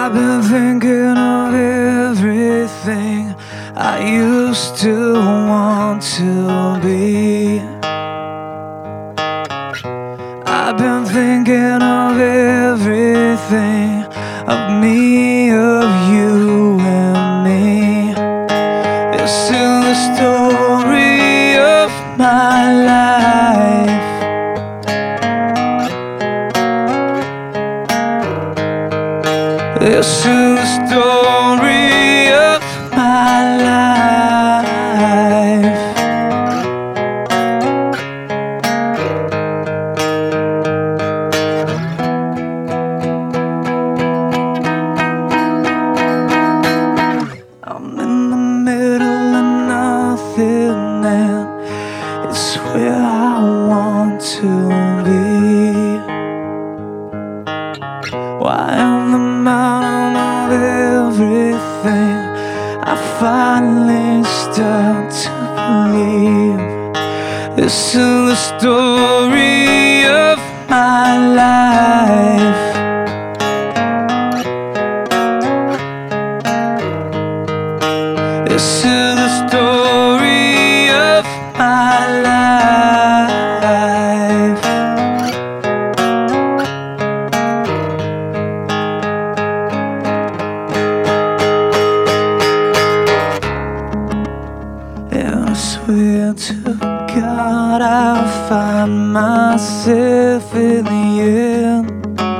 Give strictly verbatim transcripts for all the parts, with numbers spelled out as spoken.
I've been thinking of everything I used to want to be. I've been thinking of everything, of me, of you and me. This is the story of my life. This is the story of my life. I'm in the middle of nothing and it's where I want to be. Why am the mountain of everything I finally start to believe? This is the story of my life. This is the story of my life. And I swear to God I'll find myself in the end.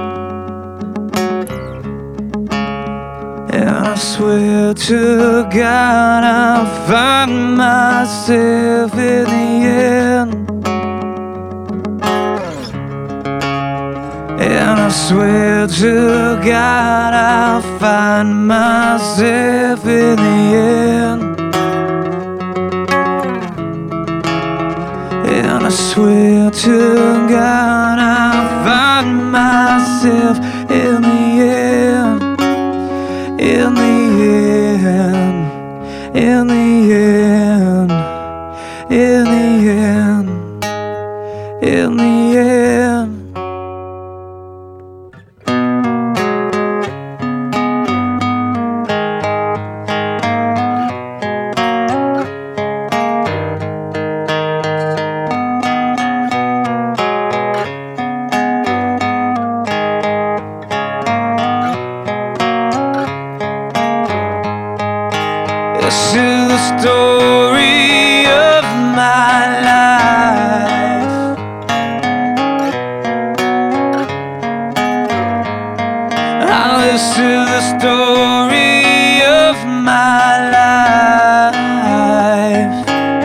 And I swear to God I'll find myself in the end. And I swear to God I'll find myself in the end. And I swear to God I'll find myself in the end. In the end, in the end, in the end, in the end. This is the story of my life. Ah, this is the story of my life.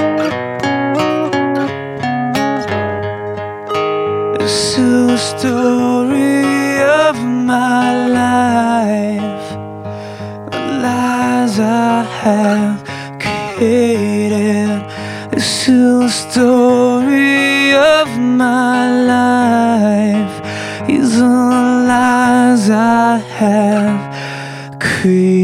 This is the story of my life. The lies I have created. This is the story of my life. These are the lies I have created.